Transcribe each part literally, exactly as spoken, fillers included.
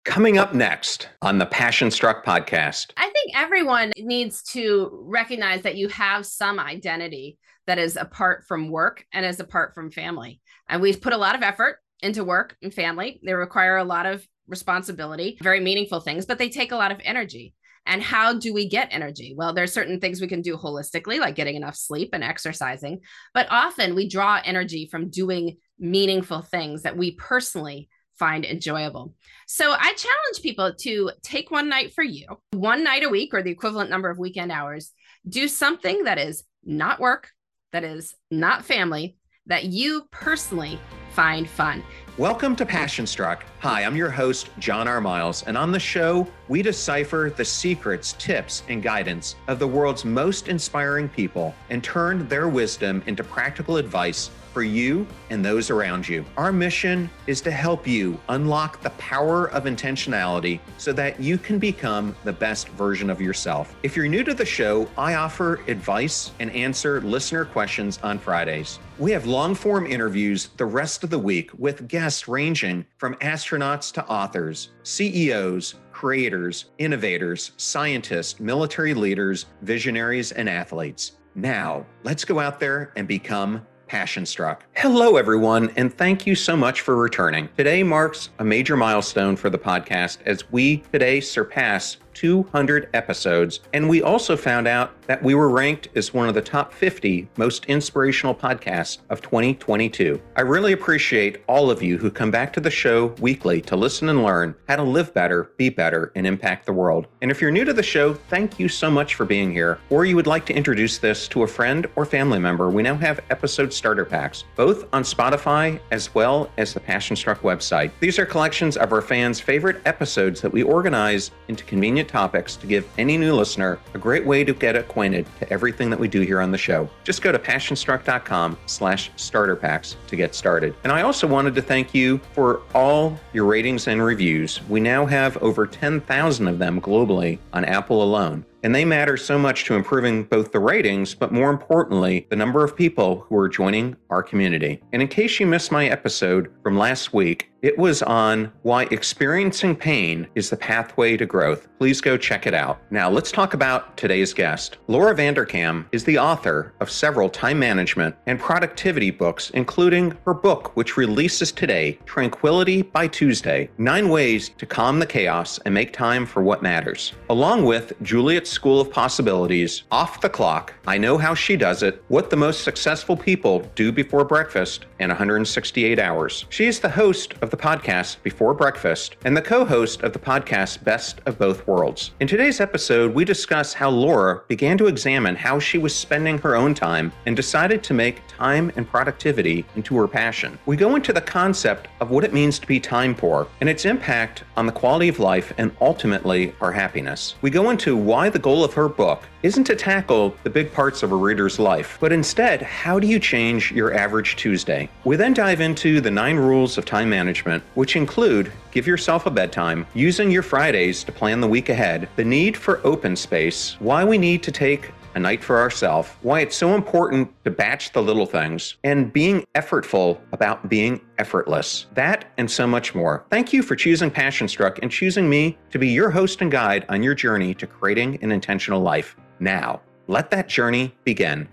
Coming up next on the Passion Struck podcast. I think everyone needs to recognize that you have some identity that is apart from work and is apart from family. And we've put a lot of effort into work and family. They require a lot of responsibility, very meaningful things, but they take a lot of energy. And how do we get energy? Well, there's certain things we can do holistically, like getting enough sleep and exercising. But often we draw energy from doing meaningful things that we personally find enjoyable. So I challenge people to take one night for you, one night a week or the equivalent number of weekend hours, do something that is not work, that is not family, that you personally find fun. Welcome to Passion Struck. Hi, I'm your host, John R. Miles, and on the show, we decipher the secrets, tips, and guidance of the world's most inspiring people and turn their wisdom into practical advice for you and those around you. Our mission is to help you unlock the power of intentionality so that you can become the best version of yourself. If you're new to the show, I offer advice and answer listener questions on Fridays. We have long-form interviews the rest of the week with guests ranging from astronauts to authors, C E Os, creators, innovators, scientists, military leaders, visionaries, and athletes. Now, let's go out there and become Passion Struck. Hello, everyone, and thank you so much for returning. Today marks a major milestone for the podcast as we today surpass two hundred episodes, and we also found out that we were ranked as one of the top fifty most inspirational podcasts of twenty twenty-two. I really appreciate all of you who come back to the show weekly to listen and learn how to live better, be better, and impact the world. And if you're new to the show, thank you so much for being here, or you would like to introduce this to a friend or family member, we now have episode starter packs, both on Spotify as well as the Passion Struck website. These are collections of our fans' favorite episodes that we organize into convenient topics to give any new listener a great way to get acquainted to everything that we do here on the show. Just go to passionstruck.com slash starter packs to get started. And I also wanted to thank you for all your ratings and reviews. We now have over ten thousand of them globally on Apple alone. And they matter so much to improving both the ratings, but more importantly, the number of people who are joining our community. And in case you missed my episode from last week, it was on why experiencing pain is the pathway to growth. Please go check it out. Now let's talk about today's guest. Laura Vanderkam is the author of several time management and productivity books, including her book, which releases today, Tranquility by Tuesday, Nine Ways to Calm the Chaos and Make Time for What Matters, along with Juliet's School of Possibilities, Off the Clock, I Know How She Does It, What the Most Successful People Do Before Breakfast in one hundred sixty-eight hours. She is the host of the podcast Before Breakfast and the co-host of the podcast Best of Both Worlds. In today's episode, we discuss how Laura began to examine how she was spending her own time and decided to make time and productivity into her passion. We go into the concept of what it means to be time poor and its impact on the quality of life and ultimately our happiness. We go into why the goal of her book isn't to tackle the big parts of a reader's life, but instead, how do you change your average Tuesday? We then dive into the nine rules of time management, which include give yourself a bedtime, using your Fridays to plan the week ahead, the need for open space, why we need to take a night for ourselves, why it's so important to batch the little things, and being effortful about being effortless. That and so much more. Thank you for choosing Passion Struck and choosing me to be your host and guide on your journey to creating an intentional life. Now, let that journey begin.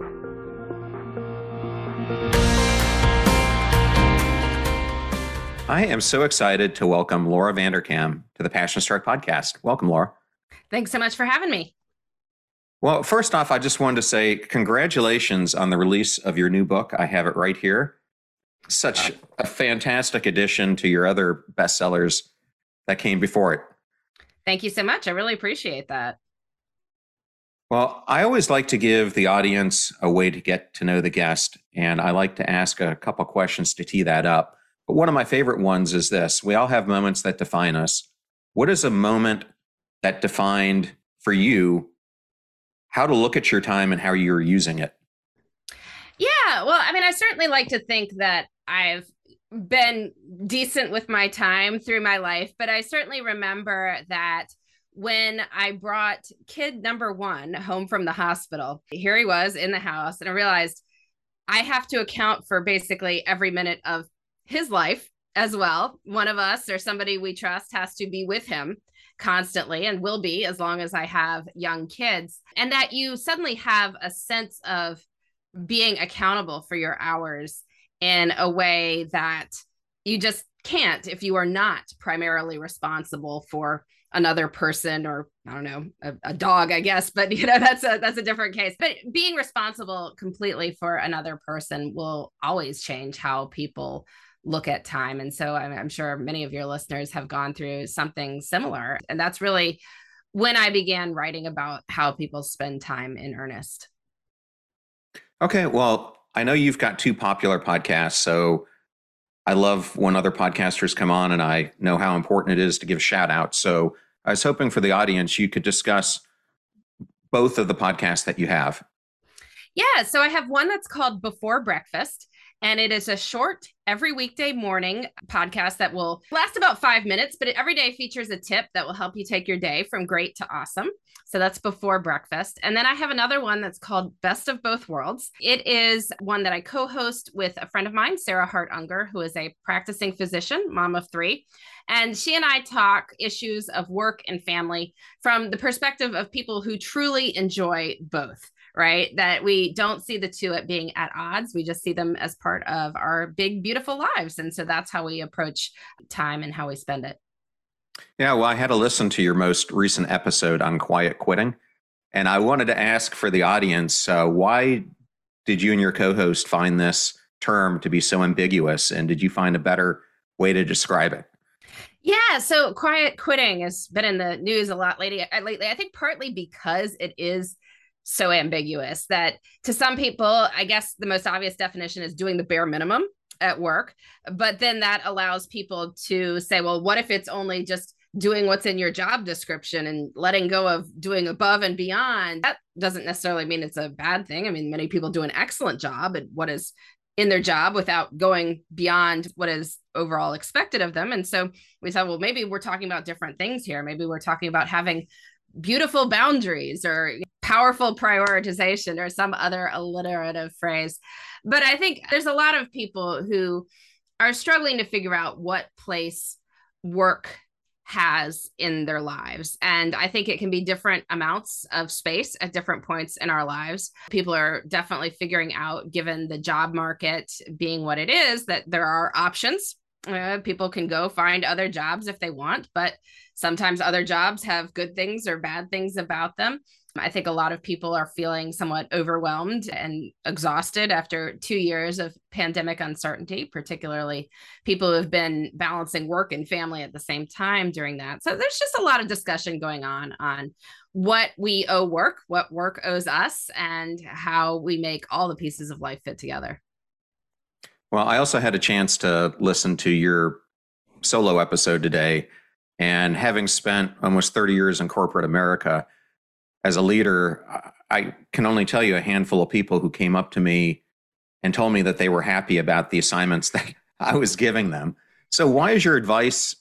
I am so excited to welcome Laura Vanderkam to the Passion Struck podcast. Welcome, Laura. Thanks so much for having me. Well, first off, I just wanted to say congratulations on the release of your new book. I have it right here. Such a fantastic addition to your other bestsellers that came before it. Thank you so much. I really appreciate that. Well, I always like to give the audience a way to get to know the guest, and I like to ask a couple questions to tee that up. But one of my favorite ones is this. We all have moments that define us. What is a moment that defined for you how to look at your time and how you're using it? Yeah, well, I mean, I certainly like to think that I've been decent with my time through my life, but I certainly remember that when I brought kid number one home from the hospital, here he was in the house, and I realized I have to account for basically every minute of his life as well. One of us or somebody we trust has to be with him constantly and will be as long as I have young kids. And that you suddenly have a sense of being accountable for your hours in a way that you just can't if you are not primarily responsible for another person, or I don't know, a, a dog, I guess, but you know, that's a, that's a different case. But being responsible completely for another person will always change how people look at time. And so I'm, I'm sure many of your listeners have gone through something similar. And that's really when I began writing about how people spend time in earnest. Okay. Well, I know you've got two popular podcasts, so I love when other podcasters come on, and I know how important it is to give shout outs. So I was hoping for the audience, you could discuss both of the podcasts that you have. Yeah. So I have one that's called Before Breakfast, and it is a short every weekday morning podcast that will last about five minutes, but it every day features a tip that will help you take your day from great to awesome. So that's Before Breakfast. And then I have another one that's called Best of Both Worlds. It is one that I co-host with a friend of mine, Sarah Hart Unger, who is a practicing physician, mom of three. And she and I talk issues of work and family from the perspective of people who truly enjoy both. Right? That we don't see the two at being at odds. We just see them as part of our big, beautiful lives. And so that's how we approach time and how we spend it. Yeah, well, I had to listen to your most recent episode on quiet quitting. And I wanted to ask for the audience, uh, why did you and your co-host find this term to be so ambiguous? And did you find a better way to describe it? Yeah, so quiet quitting has been in the news a lot lately. Lately, I think partly because it is so ambiguous that to some people, I guess the most obvious definition is doing the bare minimum at work. But then that allows people to say, well, what if it's only just doing what's in your job description and letting go of doing above and beyond? That doesn't necessarily mean it's a bad thing. I mean, many people do an excellent job at what is in their job without going beyond what is overall expected of them. And so we thought, well, maybe we're talking about different things here. Maybe we're talking about having beautiful boundaries or powerful prioritization or some other alliterative phrase. But I think there's a lot of people who are struggling to figure out what place work has in their lives. And I think it can be different amounts of space at different points in our lives. People are definitely figuring out, given the job market being what it is, that there are options. Uh, people can go find other jobs if they want, but sometimes other jobs have good things or bad things about them. I think a lot of people are feeling somewhat overwhelmed and exhausted after two years of pandemic uncertainty, particularly people who have been balancing work and family at the same time during that. So there's just a lot of discussion going on on what we owe work, what work owes us, and how we make all the pieces of life fit together. Well, I also had a chance to listen to your solo episode today, and having spent almost thirty years in corporate America, as a leader, I can only tell you a handful of people who came up to me and told me that they were happy about the assignments that I was giving them. So why is your advice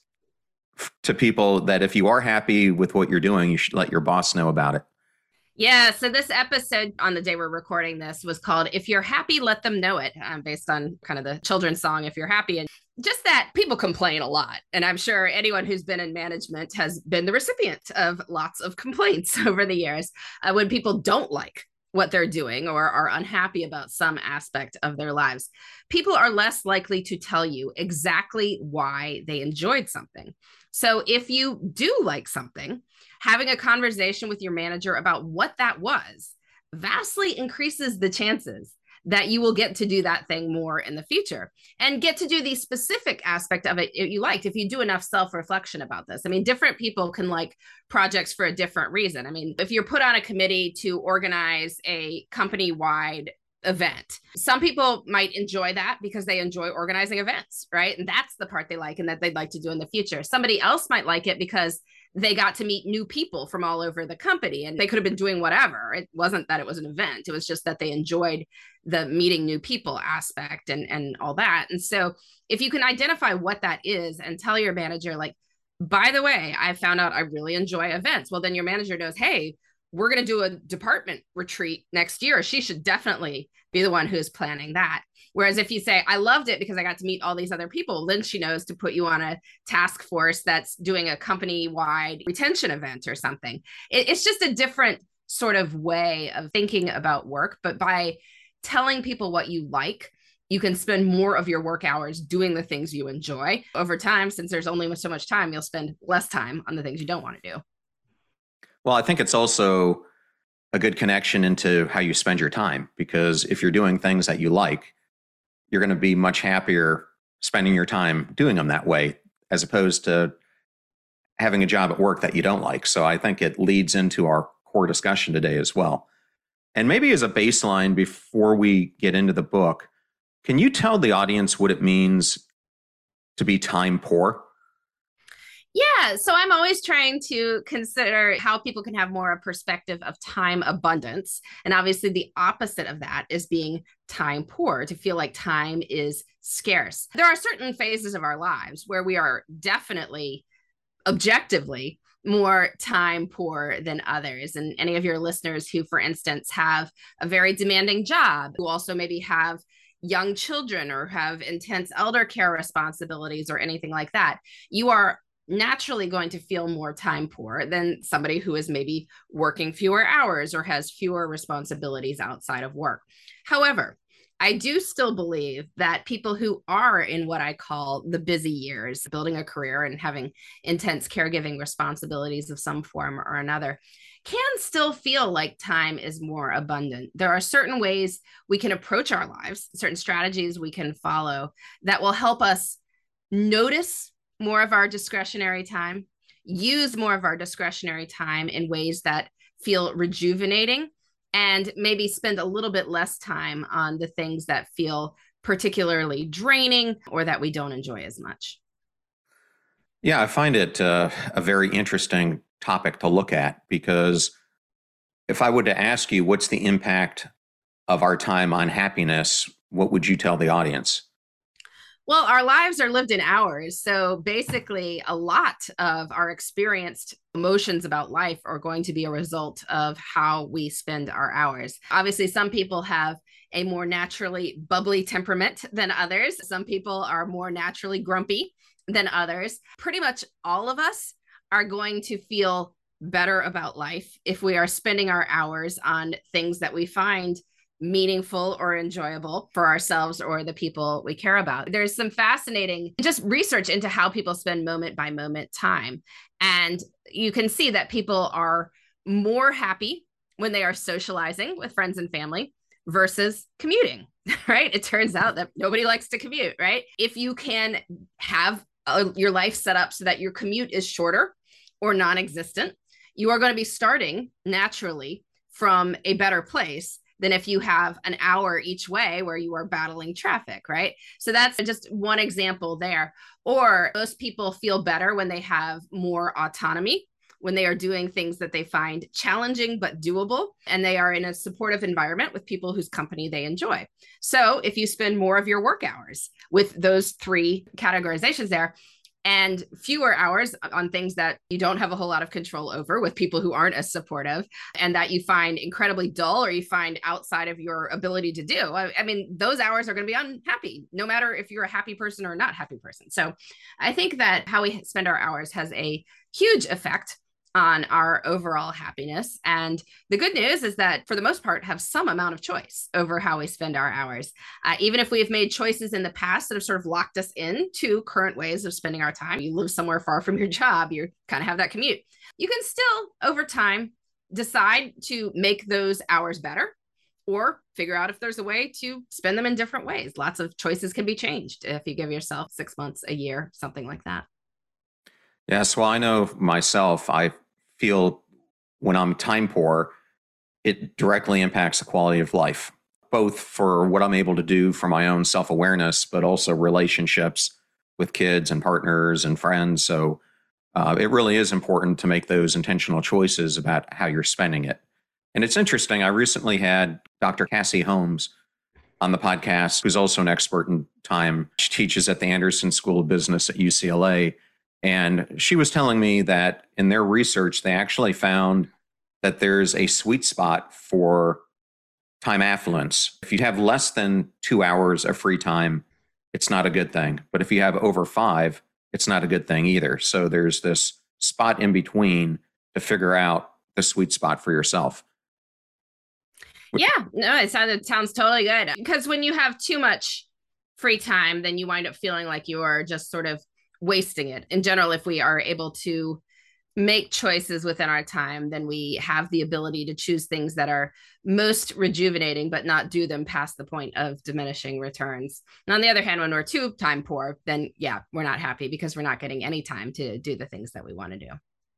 to people that if you are happy with what you're doing, you should let your boss know about it? Yeah, so this episode on the day we're recording this was called If You're Happy, Let Them Know It, um, based on kind of the children's song, If You're Happy. And just that people complain a lot. And I'm sure anyone who's been in management has been the recipient of lots of complaints over the years uh, when people don't like what they're doing or are unhappy about some aspect of their lives. People are less likely to tell you exactly why they enjoyed something. So if you do like something, having a conversation with your manager about what that was vastly increases the chances that you will get to do that thing more in the future and get to do the specific aspect of it you liked if you do enough self-reflection about this. I mean, different people can like projects for a different reason. I mean, if you're put on a committee to organize a company-wide event, some people might enjoy that because they enjoy organizing events, right? And that's the part they like and that they'd like to do in the future. Somebody else might like it because they got to meet new people from all over the company and they could have been doing whatever. It wasn't that it was an event. It was just that they enjoyed the meeting new people aspect and, and all that. And so if you can identify what that is and tell your manager, like, by the way, I found out I really enjoy events. Well, then your manager knows, hey, we're going to do a department retreat next year. She should definitely be the one who's planning that. Whereas if you say, I loved it because I got to meet all these other people, then she knows to put you on a task force that's doing a company-wide retention event or something. It, it's just a different sort of way of thinking about work. But by telling people what you like, you can spend more of your work hours doing the things you enjoy. Over time, since there's only so much time, you'll spend less time on the things you don't want to do. Well, I think it's also a good connection into how you spend your time, because if you're doing things that you like, you're going to be much happier spending your time doing them that way, as opposed to having a job at work that you don't like. So I think it leads into our core discussion today as well. And maybe as a baseline, before we get into the book, can you tell the audience what it means to be time poor? Yeah, so I'm always trying to consider how people can have more a perspective of time abundance. And obviously, the opposite of that is being time poor, to feel like time is scarce. There are certain phases of our lives where we are definitely, objectively, more time poor than others. And any of your listeners who, for instance, have a very demanding job, who also maybe have young children or have intense elder care responsibilities or anything like that, you are naturally going to feel more time poor than somebody who is maybe working fewer hours or has fewer responsibilities outside of work. However, I do still believe that people who are in what I call the busy years, building a career and having intense caregiving responsibilities of some form or another, can still feel like time is more abundant. There are certain ways we can approach our lives, certain strategies we can follow that will help us notice more of our discretionary time, use more of our discretionary time in ways that feel rejuvenating, and maybe spend a little bit less time on the things that feel particularly draining or that we don't enjoy as much. Yeah, I find it uh, a very interesting topic to look at, because if I were to ask you what's the impact of our time on happiness, what would you tell the audience? Well, our lives are lived in hours. So basically, a lot of our experienced emotions about life are going to be a result of how we spend our hours. Obviously, some people have a more naturally bubbly temperament than others. Some people are more naturally grumpy than others. Pretty much all of us are going to feel better about life if we are spending our hours on things that we find meaningful or enjoyable for ourselves or the people we care about. There's some fascinating just research into how people spend moment by moment time. And you can see that people are more happy when they are socializing with friends and family versus commuting, right? It turns out that nobody likes to commute, right? If you can have a, your life set up so that your commute is shorter or non-existent, you are going to be starting naturally from a better place than if you have an hour each way where you are battling traffic, right? So that's just one example there. Or most people feel better when they have more autonomy, when they are doing things that they find challenging but doable, and they are in a supportive environment with people whose company they enjoy. So if you spend more of your work hours with those three categorizations there, and fewer hours on things that you don't have a whole lot of control over with people who aren't as supportive and that you find incredibly dull or you find outside of your ability to do. I, I mean, those hours are going to be unhappy, no matter if you're a happy person or not happy person. So I think that how we spend our hours has a huge effect on our overall happiness. And the good news is that for the most part, have some amount of choice over how we spend our hours. Uh, even if we have made choices in the past that have sort of locked us into current ways of spending our time, you live somewhere far from your job, you kind of have that commute. You can still, over time, decide to make those hours better or figure out if there's a way to spend them in different ways. Lots of choices can be changed if you give yourself six months, a year, something like that. Yes, well, I know myself, I feel when I'm time poor, it directly impacts the quality of life, both for what I'm able to do for my own self-awareness, but also relationships with kids and partners and friends. So uh, it really is important to make those intentional choices about how you're spending it. And it's interesting, I recently had Doctor Cassie Holmes on the podcast, who's also an expert in time. She teaches at the Anderson School of Business at U C L A. And she was telling me that in their research, they actually found that there's a sweet spot for time affluence. If you have less than two hours of free time, it's not a good thing. But if you have over five, it's not a good thing either. So there's this spot in between to figure out the sweet spot for yourself. Yeah, no, it sounds, it sounds totally good. Because when you have too much free time, then you wind up feeling like you are just sort of wasting it. In general, if we are able to make choices within our time, then we have the ability to choose things that are most rejuvenating, but not do them past the point of diminishing returns. And on the other hand, when we're too time poor, then yeah, we're not happy because we're not getting any time to do the things that we want to do.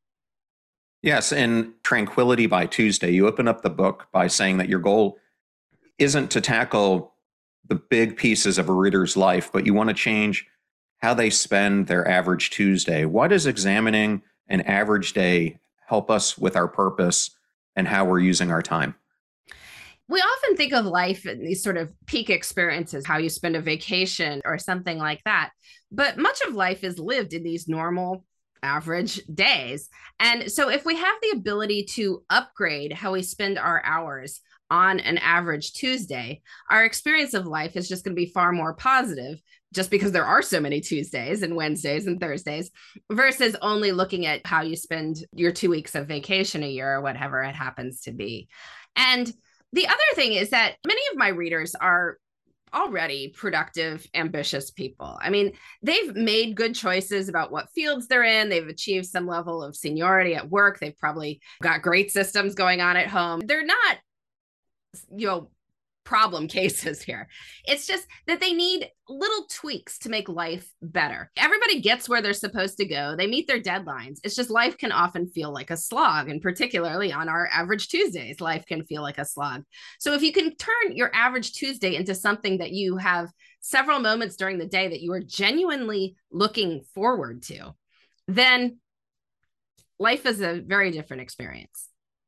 Yes. And Tranquility by Tuesday, you open up the book by saying that your goal isn't to tackle the big pieces of a reader's life, but you want to change how they spend their average Tuesday. Why does examining an average day help us with our purpose and how we're using our time? We often think of life in these sort of peak experiences, how you spend a vacation or something like that. But much of life is lived in these normal, average days. And so if we have the ability to upgrade how we spend our hours on an average Tuesday, our experience of life is just going to be far more positive, just because there are so many Tuesdays and Wednesdays and Thursdays, versus only looking at how you spend your two weeks of vacation a year or whatever it happens to be. And the other thing is that many of my readers are already productive, ambitious people. I mean, they've made good choices about what fields they're in. They've achieved some level of seniority at work. They've probably got great systems going on at home. They're not, you know, problem cases here. It's just that they need little tweaks to make life better. Everybody gets where they're supposed to go. They meet their deadlines. It's just life can often feel like a slog, and particularly on our average Tuesdays, life can feel like a slog. So if you can turn your average Tuesday into something that you have several moments during the day that you are genuinely looking forward to, then life is a very different experience.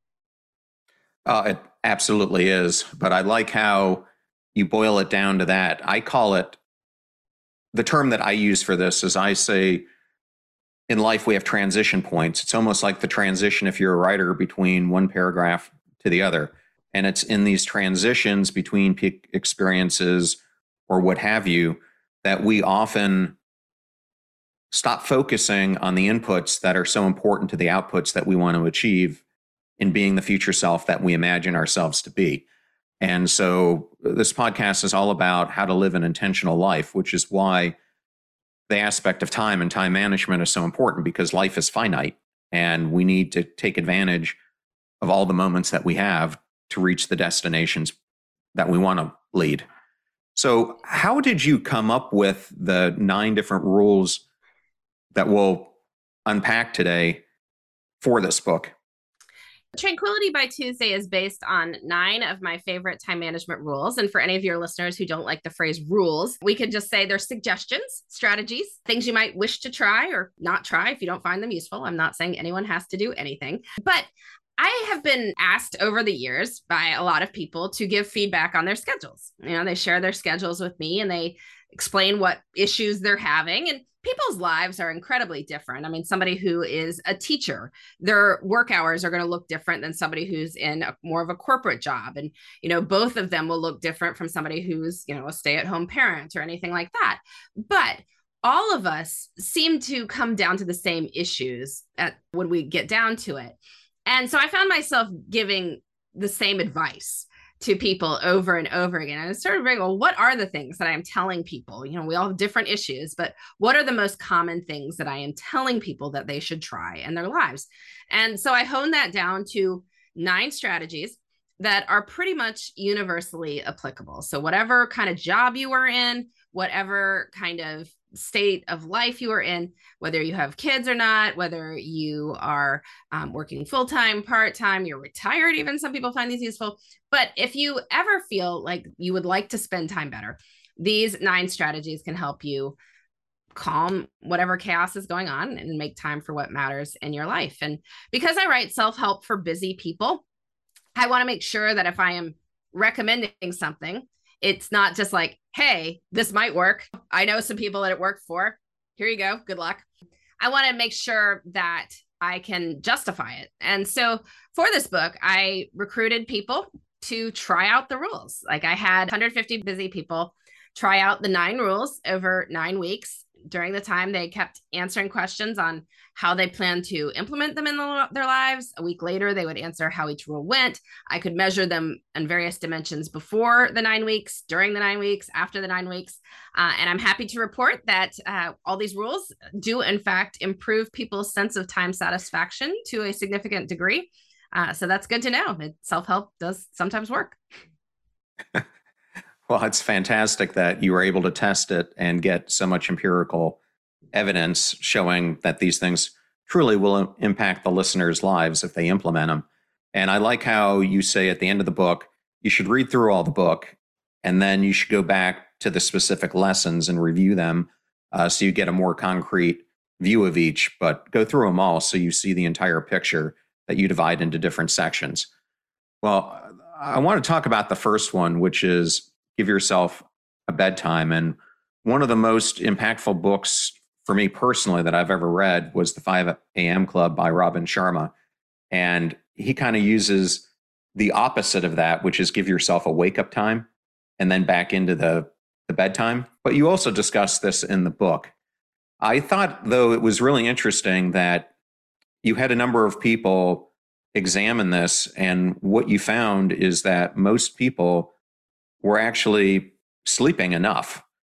Uh, it absolutely is. But I like how you boil it down to that. I call it, the term that I use for this is, I say, in life we have transition points. It's almost like the transition, if you're a writer, between one paragraph to the other. And it's in these transitions between peak experiences or what have you that we often stop focusing on the inputs that are so important to the outputs that we want to achieve in being the future self that we imagine ourselves to be. And so this podcast is all about how to live an intentional life, which is why the aspect of time and time management is so important, because life is finite and we need to take advantage of all the moments that we have to reach the destinations that we want to lead. So how did you come up with the nine different rules that we'll unpack today for this book? Tranquility by Tuesday is based on nine of my favorite time management rules. And for any of your listeners who don't like the phrase rules, we could just say they're suggestions, strategies, things you might wish to try or not try if you don't find them useful. I'm not saying anyone has to do anything, but I have been asked over the years by a lot of people to give feedback on their schedules. You know, they share their schedules with me and they explain what issues they're having. And people's lives are incredibly different. I mean, somebody who is a teacher, their work hours are going to look different than somebody who's in a, more of a corporate job. And, you know, both of them will look different from somebody who's, you know, a stay-at-home parent or anything like that. But all of us seem to come down to the same issues at, when we get down to it. And so I found myself giving the same advice to people over and over again. And I started wondering, well, what are the things that I am telling people? You know, we all have different issues, but what are the most common things that I am telling people that they should try in their lives? And so I honed that down to nine strategies that are pretty much universally applicable. So whatever kind of job you are in, whatever kind of state of life you are in, whether you have kids or not, whether you are um, working full-time, part-time, you're retired, even some people find these useful. But if you ever feel like you would like to spend time better, these nine strategies can help you calm whatever chaos is going on and make time for what matters in your life. And because I write self-help for busy people, I want to make sure that if I am recommending something, it's not just like, hey, this might work. I know some people that it worked for. Here you go. Good luck. I want to make sure that I can justify it. And so for this book, I recruited people to try out the rules. Like I had one hundred fifty busy people try out the nine rules over nine weeks. During the time, they kept answering questions on how they plan to implement them in the, their lives. A week later, they would answer how each rule went. I could measure them in various dimensions before the nine weeks, during the nine weeks, after the nine weeks. Uh, and I'm happy to report that uh, all these rules do, in fact, improve people's sense of time satisfaction to a significant degree. Uh, so that's good to know that self-help does sometimes work. Well, it's fantastic that you were able to test it and get so much empirical evidence showing that these things truly will impact the listeners' lives if they implement them. And I like how you say at the end of the book, you should read through all the book, and then you should go back to the specific lessons and review them uh, so you get a more concrete view of each, but go through them all so you see the entire picture that you divide into different sections. Well, I want to talk about the first one, which is give yourself a bedtime. And one of the most impactful books for me personally that I've ever read was The five a.m. Club by Robin Sharma. And he kind of uses the opposite of that, which is give yourself a wake-up time and then back into the, the bedtime. But you also discuss this in the book. I thought, though, it was really interesting that you had a number of people examine this, and what you found is that most people were actually sleeping enough.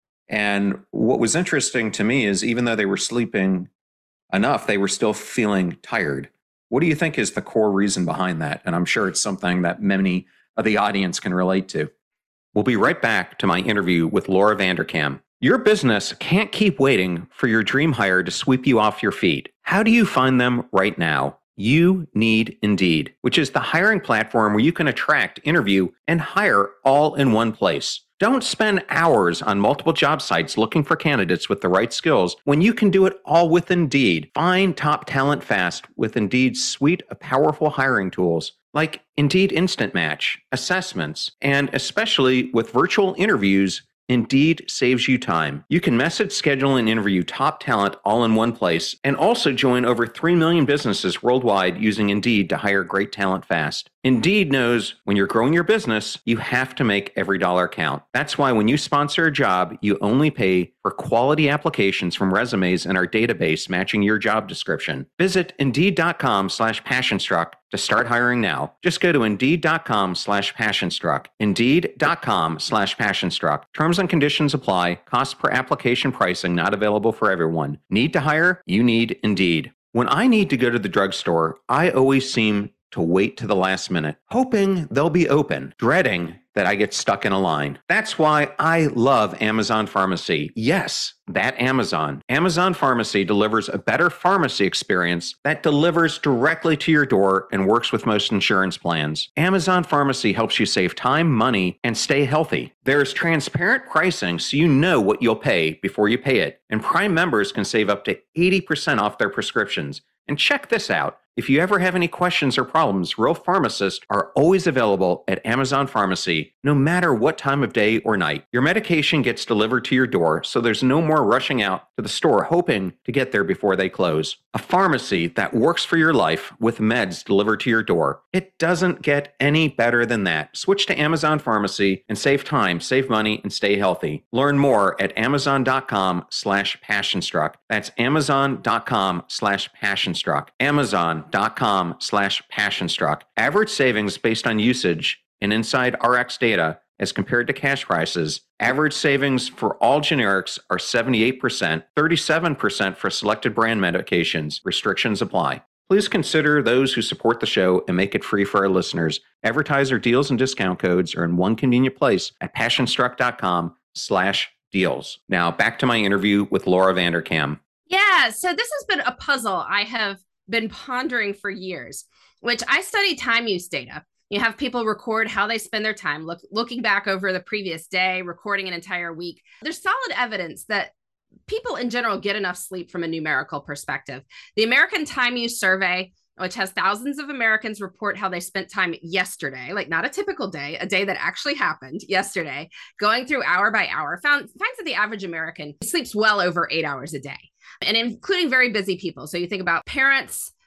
And what was interesting to me is even though they were sleeping enough, they were still feeling tired. What do you think is the core reason behind that? And I'm sure it's something that many of the audience can relate to. We'll be right back to my interview with Laura Vanderkam. Your business can't keep waiting for your dream hire to sweep you off your feet. How do you find them right now? You need Indeed, which is the hiring platform where you can attract, interview, and hire all in one place. Don't spend hours on multiple job sites looking for candidates with the right skills when you can do it all with Indeed. Find top talent fast with Indeed's suite of powerful hiring tools like Indeed Instant Match, assessments, and especially with virtual interviews, Indeed saves you time. You can message, schedule, and interview top talent all in one place, and also join over three million businesses worldwide using Indeed to hire great talent fast. Indeed knows when you're growing your business, you have to make every dollar count. That's why when you sponsor a job, you only pay for quality applications from resumes in our database matching your job description. Visit Indeed.com slash PassionStruck to start hiring now. Just go to Indeed.com slash PassionStruck. Indeed.com slash PassionStruck. Terms and conditions apply. Cost per application pricing not available for everyone. Need to hire? You need Indeed. When I need to go to the drugstore, I always seem to wait to the last minute, hoping they'll be open, dreading that I get stuck in a line. That's why I love Amazon Pharmacy. Yes, that Amazon. Amazon Pharmacy delivers a better pharmacy experience that delivers directly to your door and works with most insurance plans. Amazon Pharmacy helps you save time, money, and stay healthy. There's transparent pricing so you know what you'll pay before you pay it. And Prime members can save up to eighty percent off their prescriptions. And check this out. If you ever have any questions or problems, real pharmacists are always available at Amazon Pharmacy, no matter what time of day or night. Your medication gets delivered to your door, so there's no more rushing out to the store hoping to get there before they close. A pharmacy that works for your life with meds delivered to your door. It doesn't get any better than that. Switch to Amazon Pharmacy and save time, save money, and stay healthy. Learn more at Amazon.com slash PassionStruck. That's Amazon.com slash PassionStruck. Amazon.com slash PassionStruck. Average savings based on usage and inside R X data as compared to cash prices. Average savings for all generics are seventy-eight percent, thirty-seven percent for selected brand medications. Restrictions apply. Please consider those who support the show and make it free for our listeners. Advertiser deals and discount codes are in one convenient place at passionstruck.com slash deals. Now back to my interview with Laura Vanderkam. Yeah, so this has been a puzzle I have been pondering for years, which I study time use data. You have people record how they spend their time, look, looking back over the previous day, recording an entire week. There's solid evidence that people in general get enough sleep from a numerical perspective. The American Time Use Survey, which has thousands of Americans report how they spent time yesterday, like not a typical day, a day that actually happened yesterday, going through hour by hour, found finds that the average American sleeps well over eight hours a day, and including very busy people. So you think about parents,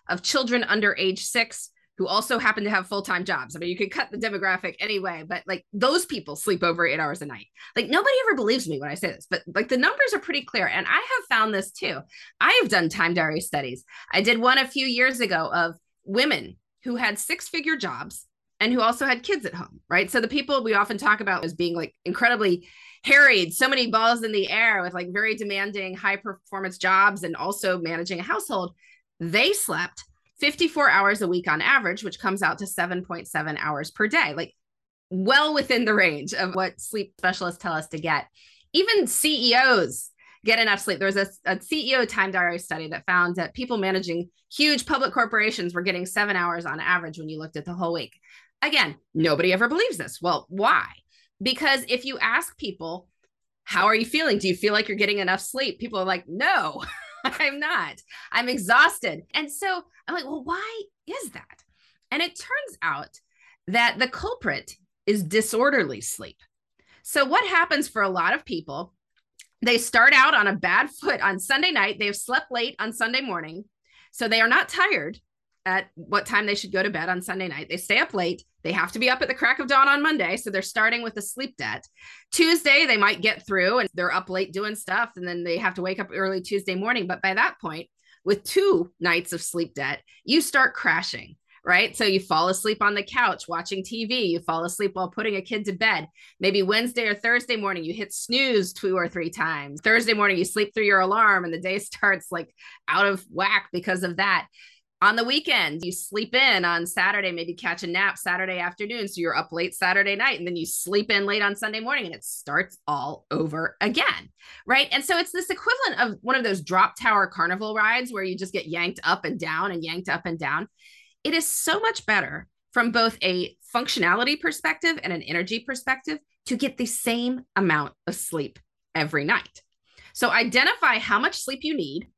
of children under age six who also happen to have full-time jobs. I mean, you could cut the demographic anyway, but like those people sleep over eight hours a night. Like nobody ever believes me when I say this, but like the numbers are pretty clear. And I have found this too. I have done time diary studies. I did one a few years ago of women who had six-figure jobs and who also had kids at home, right? So the people we often talk about as being like incredibly harried, so many balls in the air with like very demanding high performance jobs and also managing a household, they slept fifty-four hours a week on average, which comes out to seven point seven hours per day, like well within the range of what sleep specialists tell us to get. Even C E Os get enough sleep. There was a, a C E O time diary study that found that people managing huge public corporations were getting seven hours on average when you looked at the whole week. Again, nobody ever believes this. Well, why? Because if you ask people, how are you feeling? Do you feel like you're getting enough sleep? People are like, no, I'm not. I'm exhausted. And so I'm like, well, why is that? And it turns out that the culprit is disorderly sleep. So what happens for a lot of people, they start out on a bad foot on Sunday night. They've slept late on Sunday morning. So they are not tired at what time they should go to bed on Sunday night. They stay up late. They have to be up at the crack of dawn on Monday. So they're starting with a sleep debt. Tuesday, they might get through and they're up late doing stuff. And then they have to wake up early Tuesday morning. But by that point, with two nights of sleep debt, you start crashing, right? So you fall asleep on the couch watching T V. You fall asleep while putting a kid to bed. Maybe Wednesday or Thursday morning, you hit snooze two or three times. Thursday morning, you sleep through your alarm and the day starts like out of whack because of that. On the weekend, you sleep in on Saturday, maybe catch a nap Saturday afternoon. So you're up late Saturday night and then you sleep in late on Sunday morning and it starts all over again, right? And so it's this equivalent of one of those drop tower carnival rides where you just get yanked up and down and yanked up and down. It is so much better from both a functionality perspective and an energy perspective to get the same amount of sleep every night. So identify how much sleep you need,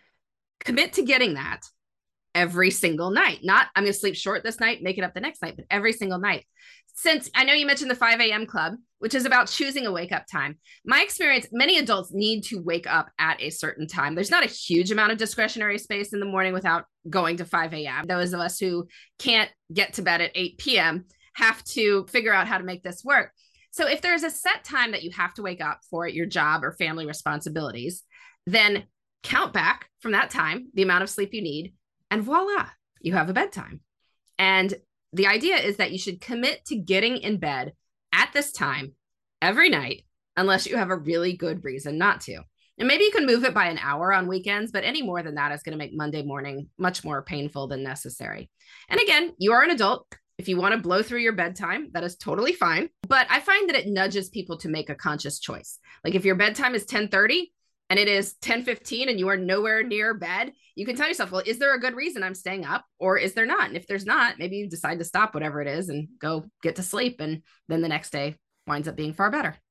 commit to getting that every single night. Not, I'm going to sleep short this night, make it up the next night, but every single night. Since I know you mentioned the five a.m. club, which is about choosing a wake up time. My experience, many adults need to wake up at a certain time. There's not a huge amount of discretionary space in the morning without going to five a.m. Those of us who can't get to bed at eight p.m. have to figure out how to make this work. So if there's a set time that you have to wake up for your job or family responsibilities, then count back from that time, the amount of sleep you need, and voila, you have a bedtime. And the idea is that you should commit to getting in bed at this time every night, unless you have a really good reason not to. And maybe you can move it by an hour on weekends, but any more than that is going to make Monday morning much more painful than necessary. And again, you are an adult. If you want to blow through your bedtime, that is totally fine. But I find that it nudges people to make a conscious choice. Like if your bedtime is ten thirty, and it is ten fifteen and you are nowhere near bed, you can tell yourself, well, is there a good reason I'm staying up or is there not? And if there's not, maybe you decide to stop whatever it is and go get to sleep. And then the next day winds up being far better.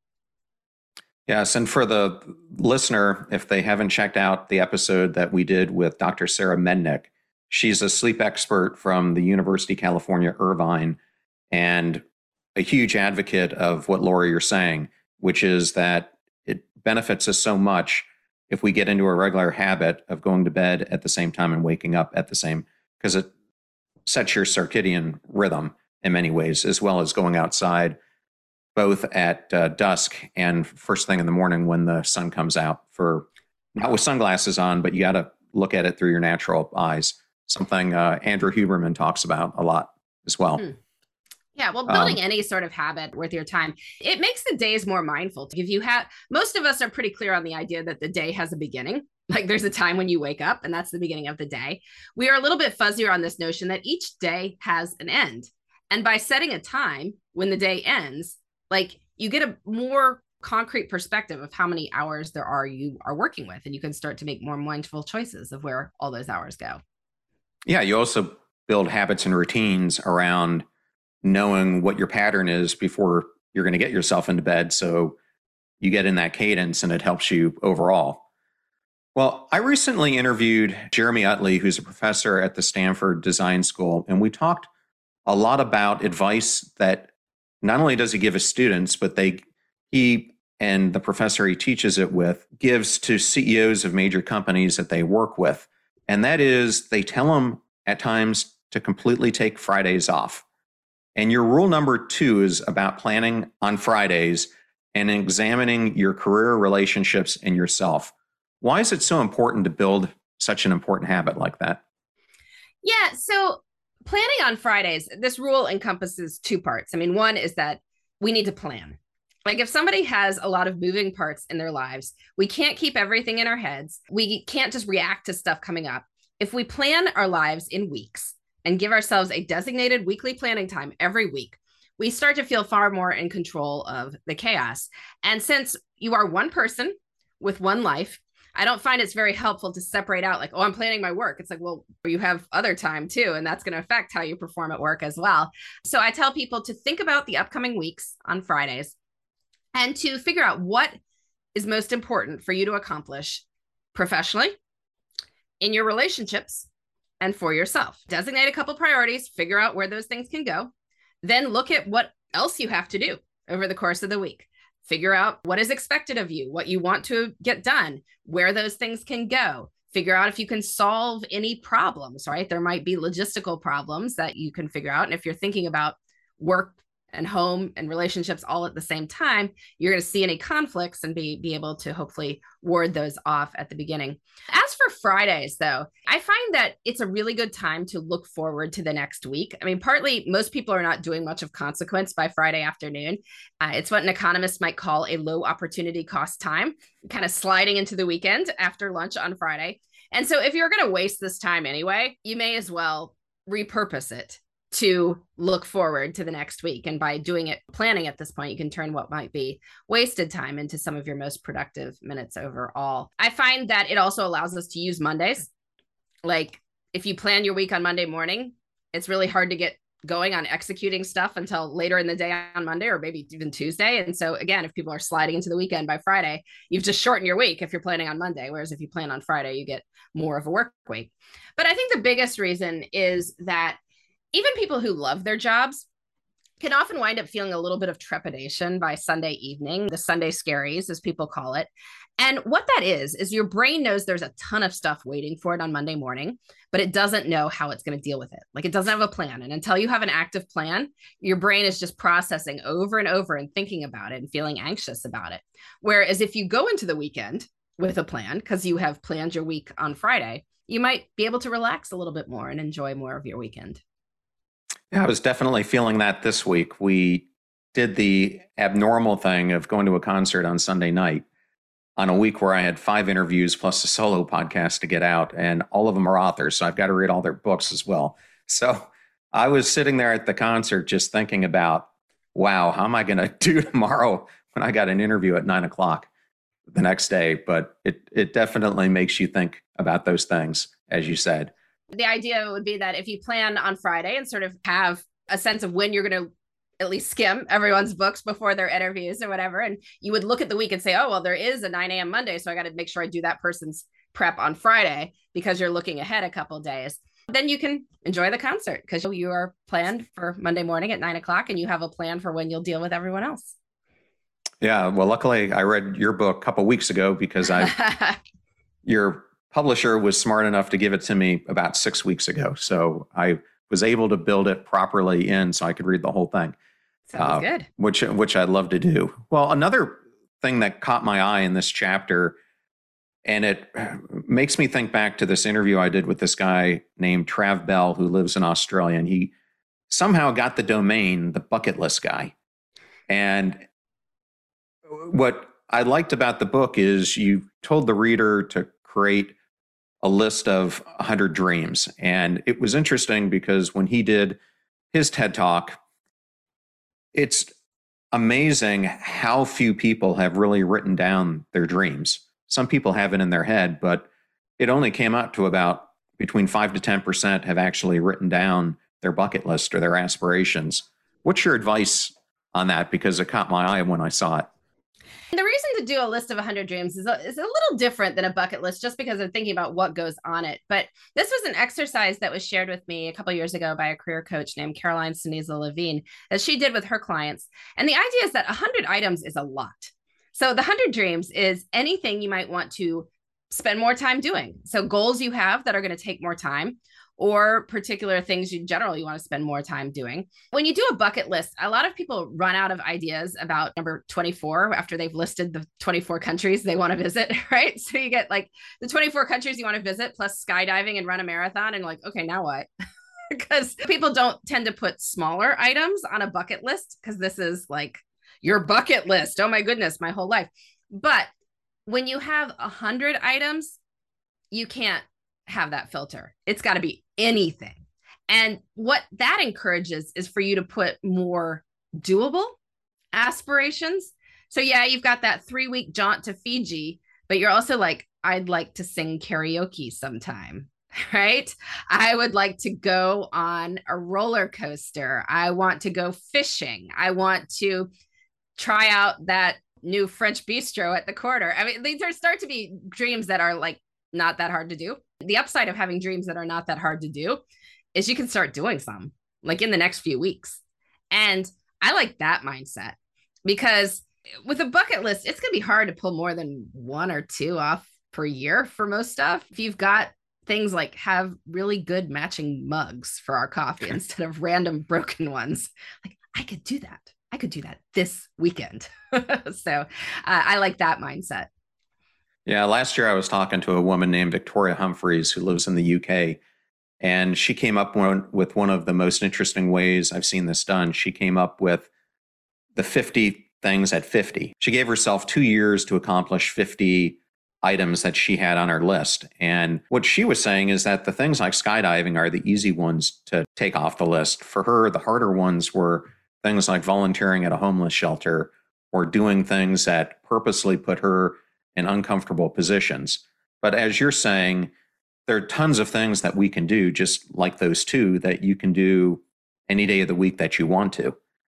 Yes. And for the listener, if they haven't checked out the episode that we did with Doctor Sarah Mednick, she's a sleep expert from the University of California, Irvine, and a huge advocate of what Lori, you're saying, which is that it benefits us so much if we get into a regular habit of going to bed at the same time and waking up at the same, because it sets your circadian rhythm in many ways, as well as going outside both at uh, dusk and first thing in the morning when the sun comes out, for not with sunglasses on, but you got to look at it through your natural eyes. Something uh, Andrew Huberman talks about a lot as well. Hmm. Yeah, well, building um, any sort of habit worth your time, it makes the days more mindful. If you have, most of us are pretty clear on the idea that the day has a beginning. Like there's a time when you wake up and that's the beginning of the day. We are a little bit fuzzier on this notion that each day has an end. And by setting a time when the day ends, like you get a more concrete perspective of how many hours there are you are working with. And you can start to make more mindful choices of where all those hours go. Yeah, you also build habits and routines around knowing what your pattern is before you're going to get yourself into bed. So you get in that cadence and it helps you overall. Well, I recently interviewed Jeremy Utley, who's a professor at the Stanford Design School, and we talked a lot about advice that not only does he give his students, but they he and the professor he teaches it with gives to C E Os of major companies that they work with. And that is, they tell them at times to completely take Fridays off. And your rule number two is about planning on Fridays and examining your career, relationships, and yourself. Why is it so important to build such an important habit like that? Yeah, so planning on Fridays, this rule encompasses two parts. I mean, one is that we need to plan. Like if somebody has a lot of moving parts in their lives, we can't keep everything in our heads. We can't just react to stuff coming up. If we plan our lives in weeks and give ourselves a designated weekly planning time every week, we start to feel far more in control of the chaos. And since you are one person with one life, I don't find it's very helpful to separate out like, oh, I'm planning my work. It's like, well, you have other time too, and that's going to affect how you perform at work as well. So I tell people to think about the upcoming weeks on Fridays and to figure out what is most important for you to accomplish professionally, in your relationships, and for yourself. Designate a couple priorities, figure out where those things can go, then look at what else you have to do over the course of the week. Figure out what is expected of you, what you want to get done, where those things can go. Figure out if you can solve any problems, right? There might be logistical problems that you can figure out. And if you're thinking about work and home and relationships all at the same time, you're going to see any conflicts and be, be able to hopefully ward those off at the beginning. As for Fridays, though, I find that it's a really good time to look forward to the next week. I mean, partly most people are not doing much of consequence by Friday afternoon. Uh, it's what an economist might call a low opportunity cost time, kind of sliding into the weekend after lunch on Friday. And so if you're going to waste this time anyway, you may as well repurpose it to look forward to the next week. And by doing it, planning at this point, you can turn what might be wasted time into some of your most productive minutes overall. I find that it also allows us to use Mondays. Like if you plan your week on Monday morning, it's really hard to get going on executing stuff until later in the day on Monday or maybe even Tuesday. And so again, if people are sliding into the weekend by Friday, you've just shortened your week if you're planning on Monday. Whereas if you plan on Friday, you get more of a work week. But I think the biggest reason is that even people who love their jobs can often wind up feeling a little bit of trepidation by Sunday evening, the Sunday scaries, as people call it. And what that is, is your brain knows there's a ton of stuff waiting for it on Monday morning, but it doesn't know how it's going to deal with it. Like it doesn't have a plan. And until you have an active plan, your brain is just processing over and over and thinking about it and feeling anxious about it. Whereas if you go into the weekend with a plan, because you have planned your week on Friday, you might be able to relax a little bit more and enjoy more of your weekend. Yeah, I was definitely feeling that this week. We did the abnormal thing of going to a concert on Sunday night on a week where I had five interviews plus a solo podcast to get out, and all of them are authors, so I've got to read all their books as well. So I was sitting there at the concert just thinking about, wow, how am I going to do tomorrow when I got an interview at nine o'clock the next day? But it it definitely makes you think about those things, as you said. The idea would be that if you plan on Friday and sort of have a sense of when you're going to at least skim everyone's books before their interviews or whatever, and you would look at the week and say, oh, well, there is a nine a.m. Monday, so I got to make sure I do that person's prep on Friday because you're looking ahead a couple of days. Then you can enjoy the concert because you are planned for Monday morning at nine o'clock and you have a plan for when you'll deal with everyone else. Yeah, well, luckily I read your book a couple of weeks ago because I, your publisher was smart enough to give it to me about six weeks ago. So I was able to build it properly in so I could read the whole thing. Sounds uh, good. Which, which I'd love to do. Well, another thing that caught my eye in this chapter, and it makes me think back to this interview I did with this guy named Trav Bell, who lives in Australia, and he somehow got the domain, the Bucket List Guy. And what I liked about the book is you told the reader to create a list of one hundred dreams. And it was interesting because when he did his TED Talk, it's amazing how few people have really written down their dreams. Some people have it in their head, but it only came out to about between five to ten percent have actually written down their bucket list or their aspirations. What's your advice on that? Because it caught my eye when I saw it. The reason to do a list of one hundred dreams is a, is a little different than a bucket list just because I'm thinking about what goes on it. But this was an exercise that was shared with me a couple of years ago by a career coach named Caroline Siniza Levine that she did with her clients. And the idea is that one hundred items is a lot. So the one hundred dreams is anything you might want to spend more time doing. So goals you have that are going to take more time, or particular things in general you want to spend more time doing. When you do a bucket list, a lot of people run out of ideas about number twenty-four after they've listed the twenty-four countries they want to visit, right? So you get like the twenty-four countries you want to visit plus skydiving and run a marathon, and like, okay, now what? Because people don't tend to put smaller items on a bucket list because this is like your bucket list. Oh my goodness, my whole life. But when you have a hundred items, you can't have that filter. It's got to be anything. And what that encourages is for you to put more doable aspirations. So yeah, you've got that three week jaunt to Fiji, but you're also like, I'd like to sing karaoke sometime, right? I would like to go on a roller coaster. I want to go fishing. I want to try out that new French bistro at the corner. I mean, these are start to be dreams that are like not that hard to do. The upside of having dreams that are not that hard to do is you can start doing some like in the next few weeks. And I like that mindset because with a bucket list, it's going to be hard to pull more than one or two off per year for most stuff. If you've got things like have really good matching mugs for our coffee instead of random broken ones, like I could do that. I could do that this weekend. So uh, I like that mindset. Yeah, last year I was talking to a woman named Victoria Humphreys who lives in the U K, and she came up one, with one of the most interesting ways I've seen this done. She came up with the fifty things at fifty. She gave herself two years to accomplish fifty items that she had on her list. And what she was saying is that the things like skydiving are the easy ones to take off the list. For her, the harder ones were things like volunteering at a homeless shelter or doing things that purposely put her in uncomfortable positions. But as you're saying, there are tons of things that we can do, just like those two, that you can do any day of the week that you want to.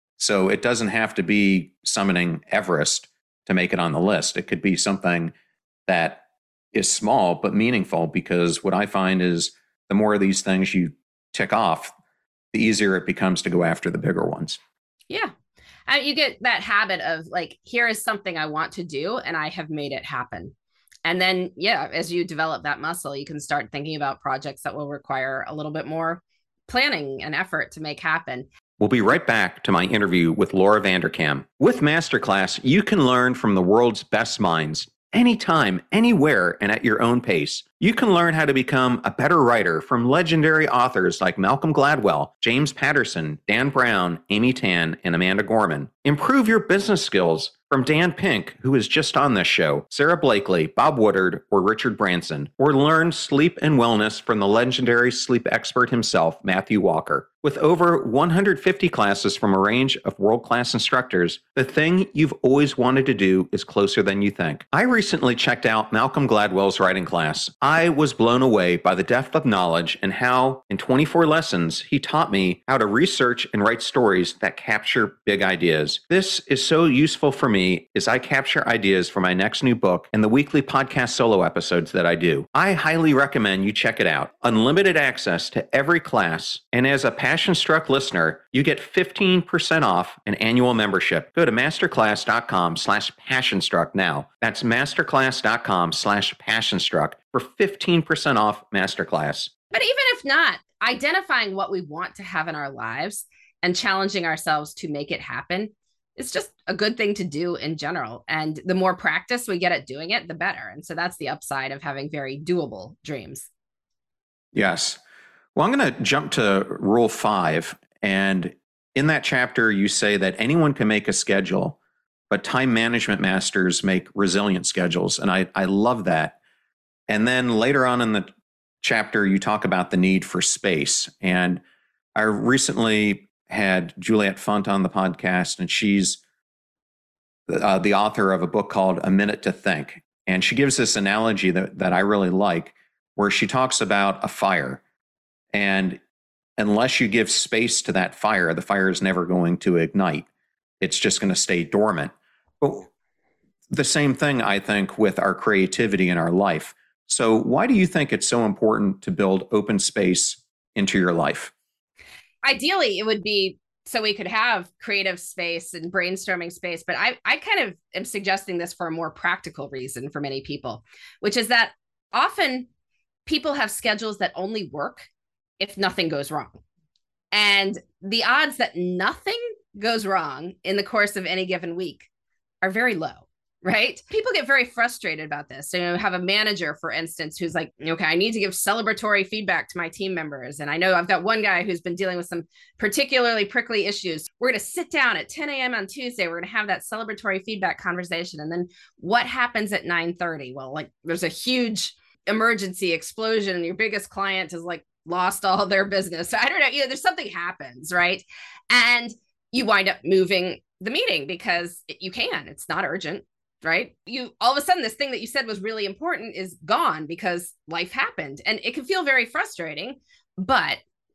So it doesn't have to be summiting Everest to make it on the list. It could be something that is small but meaningful, because what I find is the more of these things you tick off, the easier it becomes to go after the bigger ones. Yeah. Uh, you get that habit of like, here is something I want to do, and I have made it happen. And then, yeah, as you develop that muscle, you can start thinking about projects that will require a little bit more planning and effort to make happen. We'll be right back to my interview with Laura Vanderkam. With Masterclass, you can learn from the world's best minds anytime, anywhere, and at your own pace. You can learn how to become a better writer from legendary authors like Malcolm Gladwell, James Patterson, Dan Brown, Amy Tan, and Amanda Gorman. Improve your business skills from Dan Pink, who is just on this show, Sarah Blakely, Bob Woodard, or Richard Branson. Or learn sleep and wellness from the legendary sleep expert himself, Matthew Walker. With over one hundred fifty classes from a range of world-class instructors, the thing you've always wanted to do is closer than you think. I recently checked out Malcolm Gladwell's writing class. I was blown away by the depth of knowledge and how, in twenty-four lessons, he taught me how to research and write stories that capture big ideas. This is so useful for me as I capture ideas for my next new book and the weekly podcast solo episodes that I do. I highly recommend you check it out. Unlimited access to every class, and as a Passion Struck listener, you get fifteen percent off an annual membership. Go to masterclass.com slash passionstruck now. That's masterclass.com slash passionstruck for fifteen percent off Masterclass. But even if not, identifying what we want to have in our lives and challenging ourselves to make it happen is just a good thing to do in general. And the more practice we get at doing it, the better. And so that's the upside of having very doable dreams. Yes. Well, I'm going to jump to rule five. And in that chapter, you say that anyone can make a schedule, but time management masters make resilient schedules. And I, I love that. And then later on in the chapter, you talk about the need for space. And I recently had Juliet Funt on the podcast, and she's uh, the author of a book called A Minute to Think. And she gives this analogy that, that I really like, where she talks about a fire. And unless you give space to that fire, the fire is never going to ignite. It's just going to stay dormant. But the same thing, I think, with our creativity in our life. So why do you think it's so important to build open space into your life? Ideally, it would be so we could have creative space and brainstorming space. But I, I kind of am suggesting this for a more practical reason for many people, which is that often people have schedules that only work if nothing goes wrong. And the odds that nothing goes wrong in the course of any given week are very low, right? People get very frustrated about this. So you have a manager, for instance, who's like, okay, I need to give celebratory feedback to my team members. And I know I've got one guy who's been dealing with some particularly prickly issues. We're going to sit down at ten a.m. on Tuesday. We're going to have that celebratory feedback conversation. And then what happens at nine thirty? Well, like there's a huge emergency explosion and your biggest client is like lost all their business. I don't know, you know, there's something happens, right? And you wind up moving the meeting because you can, it's not urgent, right? You, all of a sudden, this thing that you said was really important is gone because life happened. And it can feel very frustrating, but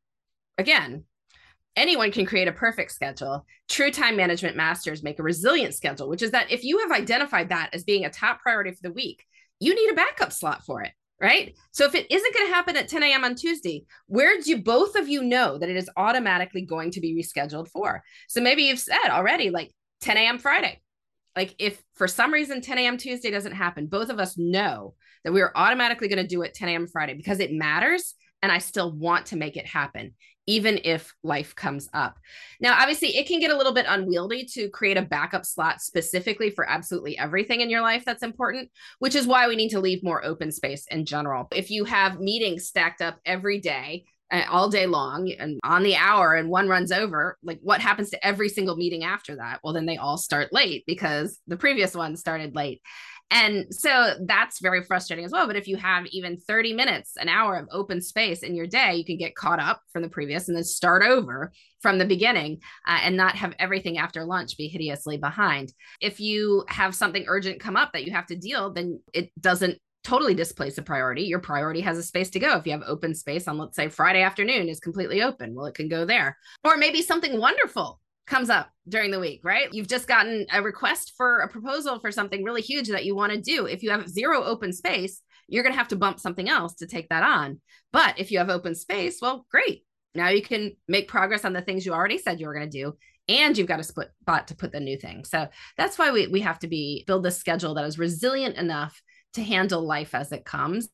again, anyone can create a perfect schedule. True time management masters make a resilient schedule, which is that if you have identified that as being a top priority for the week, you need a backup slot for it. Right? So if it isn't going to happen at ten a.m. on Tuesday, where do both of you know that it is automatically going to be rescheduled for? So maybe you've said already like ten a.m. Friday. Like if for some reason ten a.m. Tuesday doesn't happen, both of us know that we are automatically going to do it ten a.m. Friday because it matters and I still want to make it happen, even if life comes up. Now, obviously, it can get a little bit unwieldy to create a backup slot specifically for absolutely everything in your life that's important, which is why we need to leave more open space in general. If you have meetings stacked up every day, uh, all day long and on the hour and one runs over, like what happens to every single meeting after that? Well, then they all start late because the previous one started late. And so that's very frustrating as well. But if you have even thirty minutes, an hour of open space in your day, you can get caught up from the previous and then start over from the beginning uh, and not have everything after lunch be hideously behind. If you have something urgent come up that you have to deal, then it doesn't totally displace a priority. Your priority has a space to go. If you have open space on, let's say, Friday afternoon is completely open, well, it can go there. Or maybe something wonderful comes up during the week, right? You've just gotten a request for a proposal for something really huge that you want to do. If you have zero open space, you're going to have to bump something else to take that on. But if you have open space, well, great. Now you can make progress on the things you already said you were going to do. And you've got a spot to put the new thing. So that's why we, we have to be build this schedule that is resilient enough to handle life as it comes,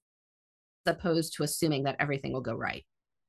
as opposed to assuming that everything will go right.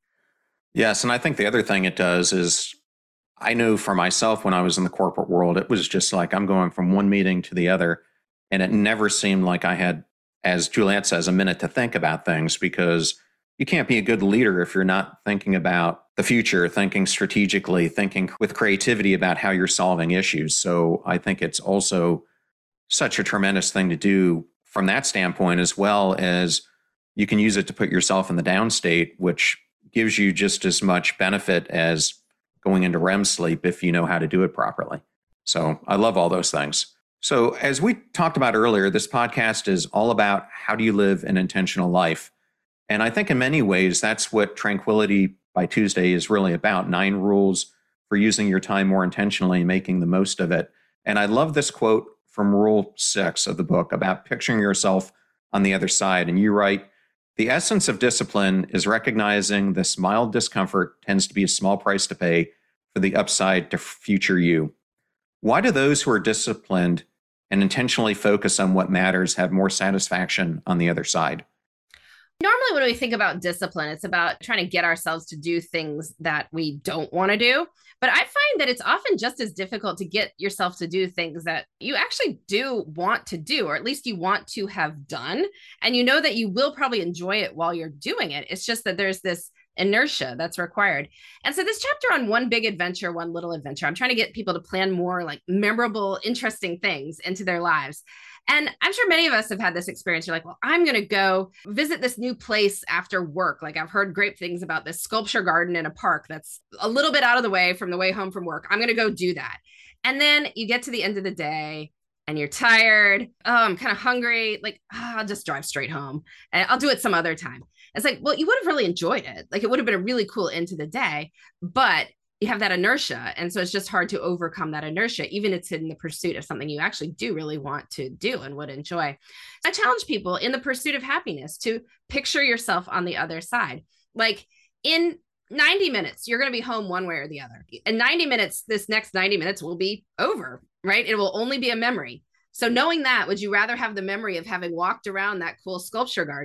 Yes. And I think the other thing it does is I know for myself, when I was in the corporate world, it was just like I'm going from one meeting to the other. And it never seemed like I had, as Juliet says, a minute to think about things, because you can't be a good leader if you're not thinking about the future, thinking strategically, thinking with creativity about how you're solving issues. So I think it's also such a tremendous thing to do from that standpoint, as well as you can use it to put yourself in the down state, which gives you just as much benefit as going into R E M sleep if you know how to do it properly. So I love all those things. So as we talked about earlier, this podcast is all about how do you live an intentional life? And I think in many ways, that's what Tranquility by Tuesday is really about. Nine rules for using your time more intentionally and making the most of it. And I love this quote from rule six of the book about picturing yourself on the other side. And you write, the essence of discipline is recognizing this mild discomfort tends to be a small price to pay for the upside to future you. Why do those who are disciplined and intentionally focus on what matters have more satisfaction on the other side? Normally, when we think about discipline, it's about trying to get ourselves to do things that we don't want to do. But I find that it's often just as difficult to get yourself to do things that you actually do want to do, or at least you want to have done. And you know that you will probably enjoy it while you're doing it. It's just that there's this inertia that's required. And so this chapter on one big adventure, one little adventure, I'm trying to get people to plan more like memorable, interesting things into their lives. And I'm sure many of us have had this experience. You're like, well, I'm going to go visit this new place after work. Like I've heard great things about this sculpture garden in a park that's a little bit out of the way from the way home from work. I'm going to go do that. And then you get to the end of the day and you're tired. Oh, I'm kind of hungry. Like, oh, I'll just drive straight home and I'll do it some other time. It's like, well, you would have really enjoyed it. Like it would have been a really cool end to the day, but you have that inertia. And so it's just hard to overcome that inertia, even if it's in the pursuit of something you actually do really want to do and would enjoy. I challenge people in the pursuit of happiness to picture yourself on the other side. Like in ninety minutes, you're going to be home one way or the other. In ninety minutes, this next ninety minutes will be over, right? It will only be a memory. So knowing that, would you rather have the memory of having walked around that cool sculpture garden,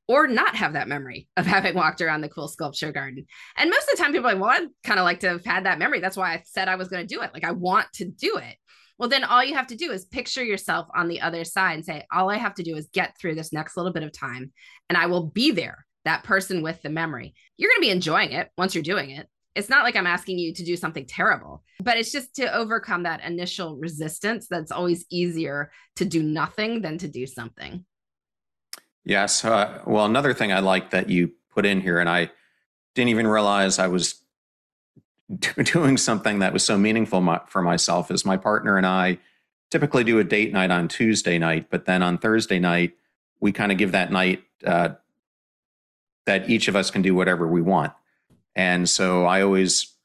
or not have that memory of having walked around the cool sculpture garden. And most of the time people are like, well, I'd kind of like to have had that memory. That's why I said I was going to do it. Like, I want to do it. Well, then all you have to do is picture yourself on the other side and say, all I have to do is get through this next little bit of time and I will be there, that person with the memory. You're going to be enjoying it once you're doing it. It's not like I'm asking you to do something terrible, but it's just to overcome that initial resistance. That's always easier to do nothing than to do something. Yes. Uh, well, another thing I like that you put in here, and I didn't even realize I was doing something that was so meaningful my, for myself, is my partner and I typically do a date night on Tuesday night, but then on Thursday night, we kind of give that night uh, that each of us can do whatever we want. And so I always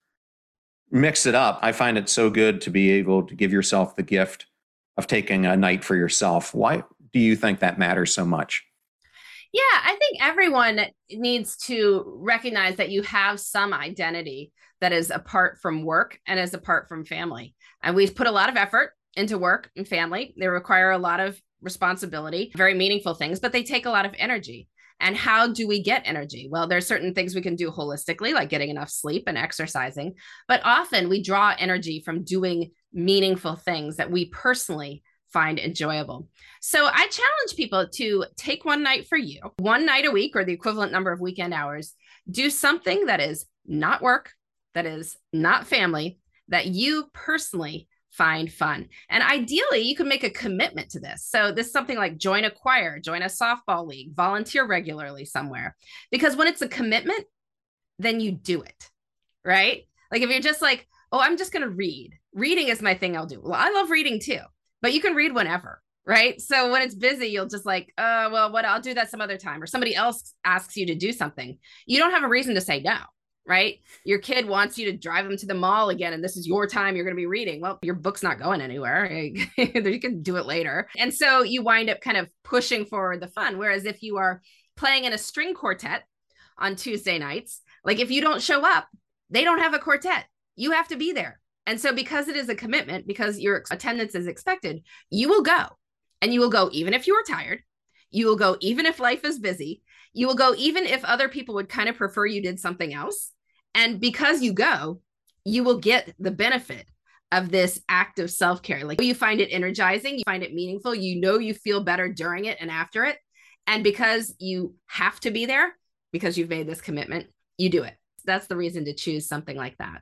mix it up. I find it so good to be able to give yourself the gift of taking a night for yourself. Why do you think that matters so much? Yeah, I think everyone needs to recognize that you have some identity that is apart from work and is apart from family. And we put a lot of effort into work and family. They require a lot of responsibility, very meaningful things, but they take a lot of energy. And how do we get energy? Well, there's certain things we can do holistically, like getting enough sleep and exercising. But often we draw energy from doing meaningful things that we personally find enjoyable. So I challenge people to take one night for you, one night a week or the equivalent number of weekend hours, do something that is not work, that is not family, that you personally find fun. And ideally, you can make a commitment to this. So this is something like join a choir, join a softball league, volunteer regularly somewhere. Because when it's a commitment, then you do it, right? Like if you're just like, oh, I'm just going to read. Reading is my thing I'll do. Well, I love reading too, but you can read whenever, right? So when it's busy, you'll just like, uh, well, what I'll do that some other time, or somebody else asks you to do something. You don't have a reason to say no. Right? Your kid wants you to drive them to the mall again, and this is your time you're going to be reading. Well, your book's not going anywhere. You can do it later. And so you wind up kind of pushing forward the fun. Whereas if you are playing in a string quartet on Tuesday nights, like if you don't show up, they don't have a quartet. You have to be there. And so because it is a commitment, because your attendance is expected, you will go. And you will go even if you are tired. You will go even if life is busy. You will go even if other people would kind of prefer you did something else. And because you go, you will get the benefit of this act of self-care. Like you find it energizing, you find it meaningful, you know you feel better during it and after it. And because you have to be there, because you've made this commitment, you do it. That's the reason to choose something like that.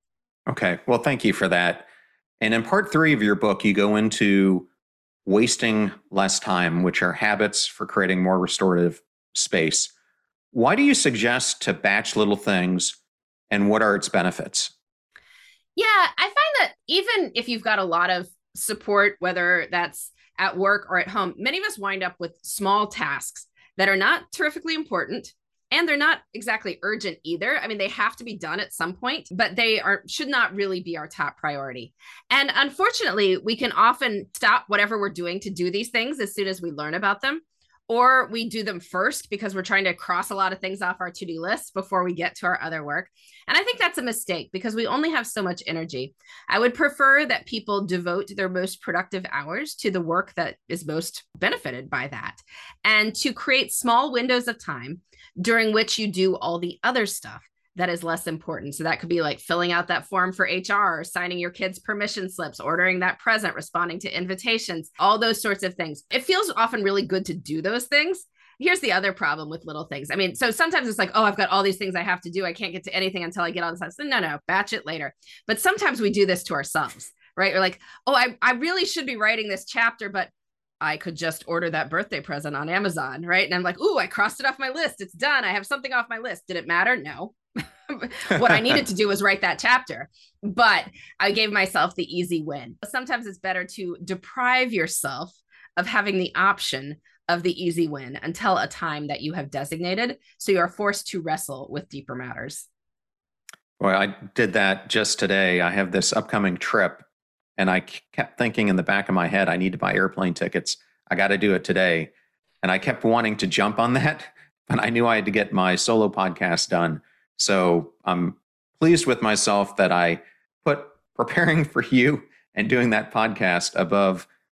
Okay. Well, thank you for that. And in part three of your book, you go into wasting less time, which are habits for creating more restorative space. Why do you suggest to batch little things, and what are its benefits? Yeah, I find that even if you've got a lot of support, whether that's at work or at home, many of us wind up with small tasks that are not terrifically important, and they're not exactly urgent either. I mean, they have to be done at some point, but they are should not really be our top priority. And unfortunately, we can often stop whatever we're doing to do these things as soon as we learn about them. Or we do them first because we're trying to cross a lot of things off our to-do list before we get to our other work. And I think that's a mistake because we only have so much energy. I would prefer that people devote their most productive hours to the work that is most benefited by that, and to create small windows of time during which you do all the other stuff that is less important. So that could be like filling out that form for H R, signing your kids' permission slips, ordering that present, responding to invitations, all those sorts of things. It feels often really good to do those things. Here's the other problem with little things. I mean, so sometimes it's like, oh, I've got all these things I have to do. I can't get to anything until I get all this stuff. So no, no, batch it later. But sometimes we do this to ourselves, right? We're like, oh, I, I really should be writing this chapter, but I could just order that birthday present on Amazon, right? And I'm like, ooh, I crossed it off my list. It's done. I have something off my list. Did it matter? No. What I needed to do was write that chapter, but I gave myself the easy win. Sometimes it's better to deprive yourself of having the option of the easy win until a time that you have designated. So you are forced to wrestle with deeper matters. Well, I did that just today. I have this upcoming trip, and I kept thinking in the back of my head, I need to buy airplane tickets. I got to do it today. And I kept wanting to jump on that, but I knew I had to get my solo podcast done. So I'm pleased with myself that I put preparing for you and doing that podcast above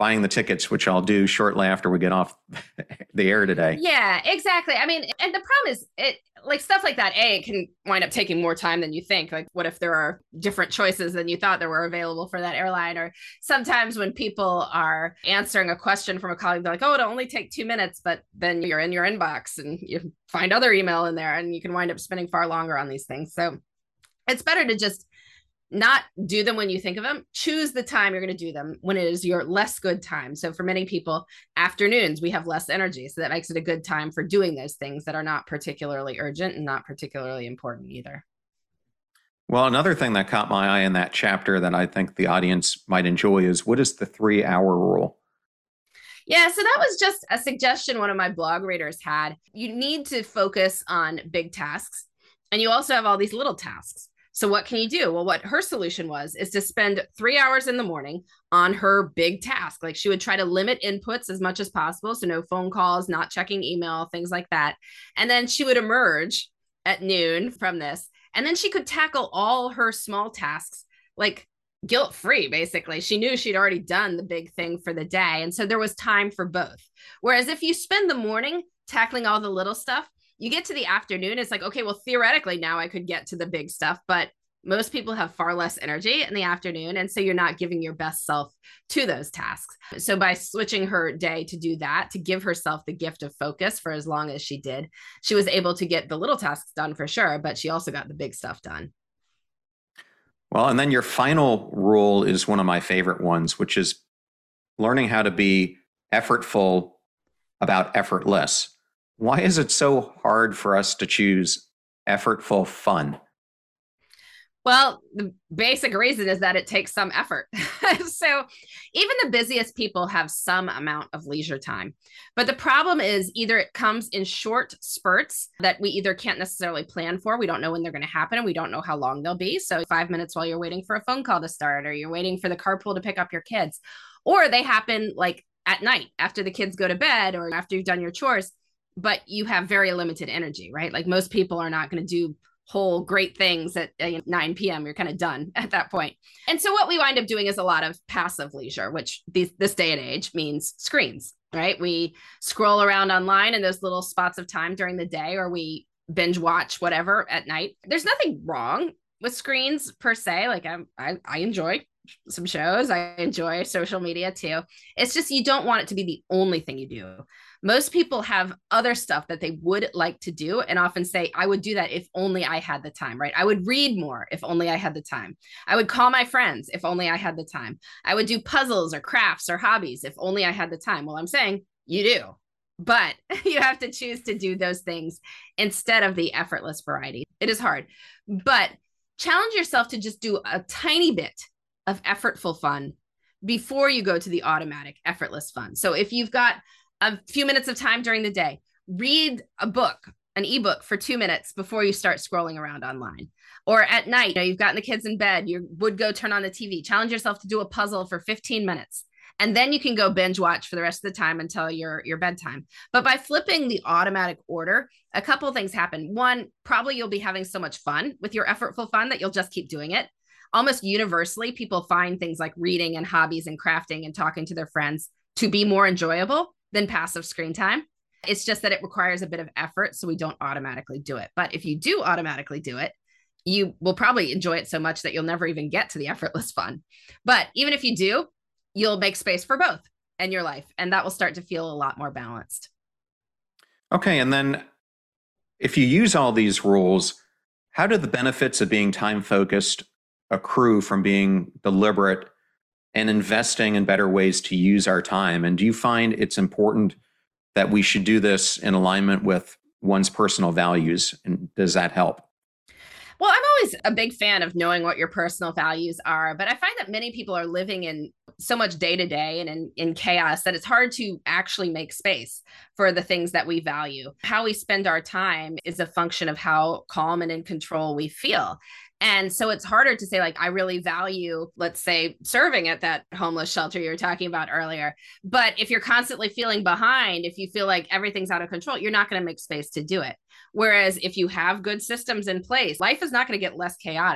buying the tickets, which I'll do shortly after we get off the air today. Yeah, exactly. I mean, and the problem is it like stuff like that, A, it can wind up taking more time than you think. Like, what if there are different choices than you thought there were available for that airline? Or sometimes when people are answering a question from a colleague, they're like, oh, it'll only take two minutes, but then you're in your inbox and you find other email in there and you can wind up spending far longer on these things. So it's better to just not do them when you think of them. Choose the time you're going to do them when it is your less good time. So for many people, afternoons, we have less energy. So that makes it a good time for doing those things that are not particularly urgent and not particularly important either. Well, another thing that caught my eye in that chapter that I think the audience might enjoy is, what is the three hour rule? Yeah, so that was just a suggestion one of my blog readers had. You need to focus on big tasks, and you also have all these little tasks. So what can you do? Well, what her solution was is to spend three hours in the morning on her big task. Like, she would try to limit inputs as much as possible. So no phone calls, not checking email, things like that. And then she would emerge at noon from this. And then she could tackle all her small tasks, like guilt-free, basically. She knew she'd already done the big thing for the day. And so there was time for both. Whereas if you spend the morning tackling all the little stuff, you get to the afternoon, it's like, okay, well, theoretically now I could get to the big stuff, but most people have far less energy in the afternoon. And so you're not giving your best self to those tasks. So by switching her day to do that, to give herself the gift of focus for as long as she did, she was able to get the little tasks done for sure, but she also got the big stuff done. Well, and then your final rule is one of my favorite ones, which is learning how to be effortful about effortless. Why is it so hard for us to choose effortful fun? Well, the basic reason is that it takes some effort. So even the busiest people have some amount of leisure time. But the problem is either it comes in short spurts that we either can't necessarily plan for. We don't know when they're going to happen and we don't know how long they'll be. So five minutes while you're waiting for a phone call to start, or you're waiting for the carpool to pick up your kids, or they happen like at night after the kids go to bed or after you've done your chores, but you have very limited energy, right? Like, most people are not going to do whole great things at uh, nine p.m. You're kind of done at that point. And so what we wind up doing is a lot of passive leisure, which these, this day and age means screens, right? We scroll around online in those little spots of time during the day, or we binge watch whatever at night. There's nothing wrong with screens per se. Like, I, I, I enjoy some shows. I enjoy social media too. It's just, you don't want it to be the only thing you do. Most people have other stuff that they would like to do and often say, I would do that if only I had the time, right? I would read more if only I had the time. I would call my friends if only I had the time. I would do puzzles or crafts or hobbies if only I had the time. Well, I'm saying you do, but you have to choose to do those things instead of the effortless variety. It is hard, but challenge yourself to just do a tiny bit of effortful fun before you go to the automatic effortless fun. So if you've got a few minutes of time during the day, read a book, an ebook for two minutes before you start scrolling around online. Or at night, you know, you've gotten the kids in bed, you would go turn on the T V, challenge yourself to do a puzzle for fifteen minutes. And then you can go binge watch for the rest of the time until your, your bedtime. But by flipping the automatic order, a couple of things happen. One, probably you'll be having so much fun with your effortful fun that you'll just keep doing it. Almost universally, people find things like reading and hobbies and crafting and talking to their friends to be more enjoyable than passive screen time. It's just that it requires a bit of effort, so we don't automatically do it. But if you do automatically do it, you will probably enjoy it so much that you'll never even get to the effortless fun. But even if you do, you'll make space for both in your life, and that will start to feel a lot more balanced. Okay, and then if you use all these rules, how do the benefits of being time-focused accrue from being deliberate and investing in better ways to use our time? And do you find it's important that we should do this in alignment with one's personal values? And does that help? Well, I'm always a big fan of knowing what your personal values are, but I find that many people are living in so much day to day and in, in chaos that it's hard to actually make space for the things that we value. How we spend our time is a function of how calm and in control we feel. And so it's harder to say, like, I really value, let's say, serving at that homeless shelter you were talking about earlier. But if you're constantly feeling behind, if you feel like everything's out of control, you're not going to make space to do it. Whereas if you have good systems in place, life is not going to get less chaotic.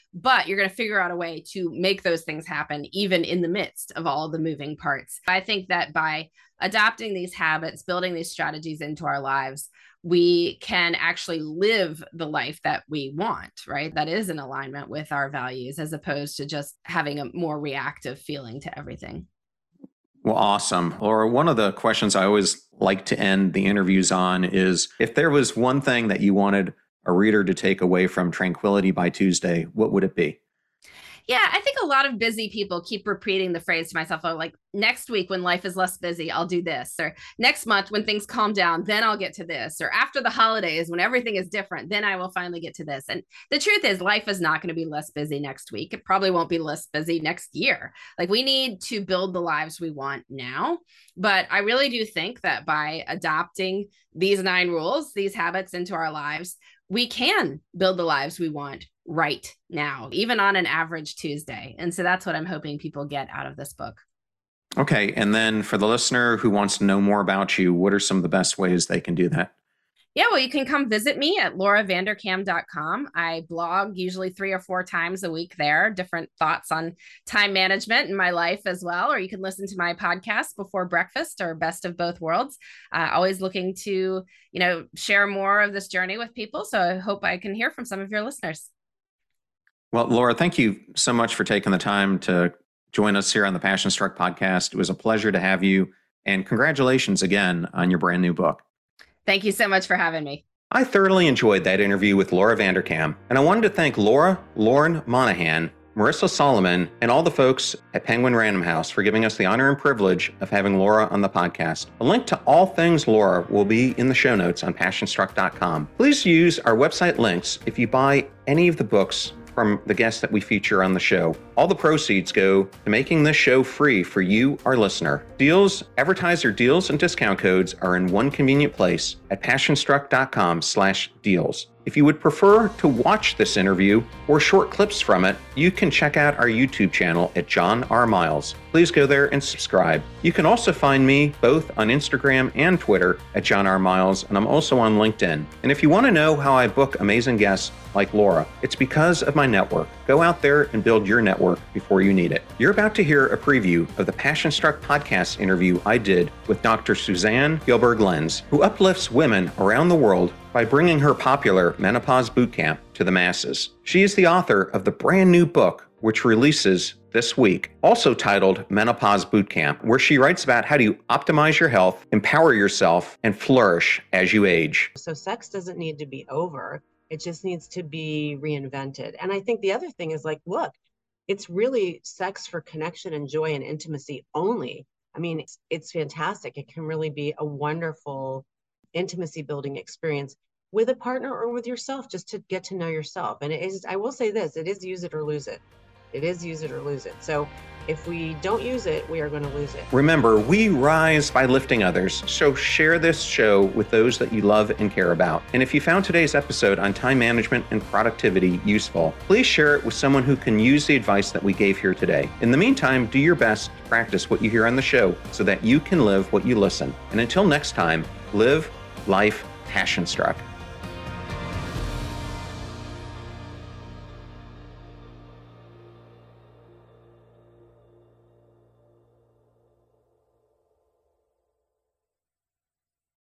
but you're going to figure out a way to make those things happen, even in the midst of all the moving parts. I think that by adopting these habits, building these strategies into our lives, we can actually live the life that we want, right? That is in alignment with our values, as opposed to just having a more reactive feeling to everything. Well, awesome. Laura, one of the questions I always like to end the interviews on is, if there was one thing that you wanted a reader to take away from Tranquility by Tuesday, what would it be? Yeah, I think a lot of busy people keep repeating the phrase to myself, oh, like, next week when life is less busy, I'll do this. Or next month when things calm down, then I'll get to this. Or after the holidays, when everything is different, then I will finally get to this. And the truth is, life is not going to be less busy next week. It probably won't be less busy next year. Like, we need to build the lives we want now. But I really do think that by adopting these nine rules, these habits into our lives, we can build the lives we want right now, even on an average Tuesday. And so that's what I'm hoping people get out of this book. Okay. And then for the listener who wants to know more about you, what are some of the best ways they can do that? Yeah, well, you can come visit me at laura vanderkam dot com. I blog usually three or four times a week there, different thoughts on time management in my life as well. Or you can listen to my podcast, Before Breakfast, or Best of Both Worlds. Uh, always looking to, you know, share more of this journey with people. So I hope I can hear from some of your listeners. Well, Laura, thank you so much for taking the time to join us here on the Passion Struck podcast. It was a pleasure to have you. And congratulations again on your brand new book. Thank you so much for having me. I thoroughly enjoyed that interview with Laura Vanderkam, and I wanted to thank Laura, Lauren Monahan, Marissa Solomon, and all the folks at Penguin Random House for giving us the honor and privilege of having Laura on the podcast. A link to all things Laura will be in the show notes on passion struck dot com. Please use our website links if you buy any of the books from the guests that we feature on the show. All the proceeds go to making this show free for you, our listener. Deals, advertiser deals, and discount codes are in one convenient place at passion struck dot com slash deals. If you would prefer to watch this interview or short clips from it, you can check out our YouTube channel at John R. Miles. Please go there and subscribe. You can also find me both on Instagram and Twitter at John R. Miles, and I'm also on LinkedIn. And if you want to know how I book amazing guests like Laura, it's because of my network. Go out there and build your network before you need it. You're about to hear a preview of the Passion Struck podcast interview I did with Doctor Suzanne Gilbert-Lenz, who uplifts women around the world by bringing her popular Menopause Bootcamp to the masses. She is the author of the brand new book, which releases this week, also titled Menopause Bootcamp, where she writes about how to optimize your health, empower yourself, and flourish as you age. So sex doesn't need to be over. It just needs to be reinvented. And I think the other thing is, like, look, it's really sex for connection and joy and intimacy only. I mean, it's, it's fantastic. It can really be a wonderful intimacy building experience with a partner or with yourself, just to get to know yourself. And it is, I will say this, it is use it or lose it. It is use it or lose it. So if we don't use it, we are going to lose it. Remember, we rise by lifting others. So share this show with those that you love and care about. And if you found today's episode on time management and productivity useful, please share it with someone who can use the advice that we gave here today. In the meantime, do your best to practice what you hear on the show so that you can live what you listen. And until next time, live life passion struck.